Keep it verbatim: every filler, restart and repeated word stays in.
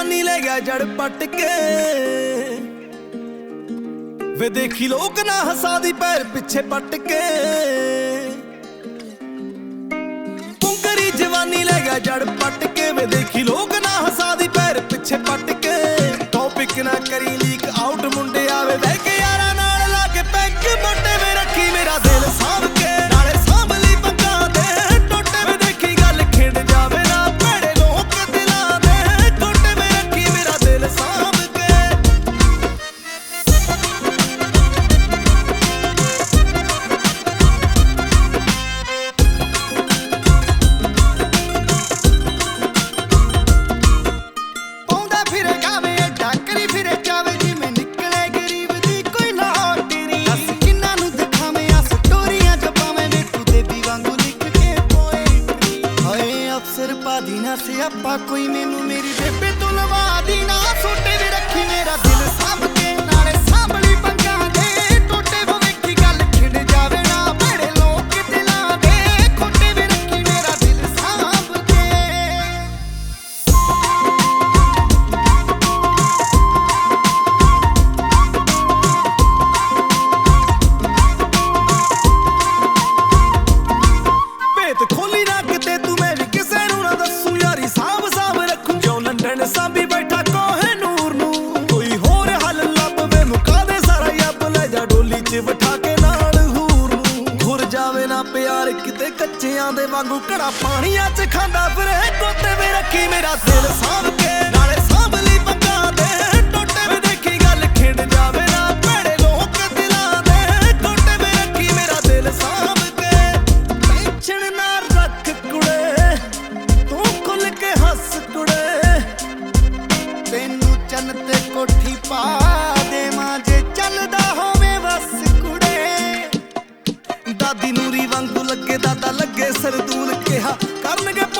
जवानी ले गया जड़ पट के। वे देखी लोग ना हसा दी पैर पिछे पट के। पुंकरी जवानी ले गया जड़ पट के। वे देखी लोग ना हसा दी पैर पिछे पट के। टॉपिक ना करी लीक आउट मुंडे आवे बह के यारा नाल ला के पैक मोटे में रखी मेरा दिल साम के। नाले सांभली पंगा दे टोटे में देखी गल खिंड जावे ना भैड़े लोग दिलां दे टोटे में रखी मेरा दिल साम के। पौंदा फिरे गावे डाकरी फिरे जावे जी मैं निकले गरीब दी कोई लॉटरी। दस किन्ना नू दिखावे आ स्टोरियां जपावे वे तू देवी वांगू लिख के पोएट्री। हाय अफसर पादी ना सियापा कोई मैनू मेरी बेबे तू लवा दी ना सोटे वे रखी मेरा दिल साम के। नाले सांभली पंगा दे टोटे वो वेखी गल खिंड जावे ना भैड़े लोग दिलां दे खोटे वे रखी मेरा दिल साम के। भेत खोली ना किते तू मैं भी किसे नू ना दस्सू यारी साम साम रखूं। क्यों लंडन सांभी बैठा कोहे नूर नू कोई होर हल लभ वे मुका दे सारा यब ले जा डोली च बिठा के नाल हूर नू। घुर जावे ना प्यार किते कच्चियां दे वांगू घड़ा पानियां च खांदा फिरे गोते वे रखी मेरा दिल साम के। नाले सांभली पंगा दे टोटे वे देखी गल खिंड जावे ना भैड़े लोग दिलां दे टोटे वे रखी मेरा दिल साम के। टेंशन ना रख कुड़े तू खुल के हंस कुड़े। तेनू चन ते कोठी पा देवां जे चलदा होवे बस कुड़े। दादी नूरी वांगू लगे दादा लगे सरदूल कहा करनगे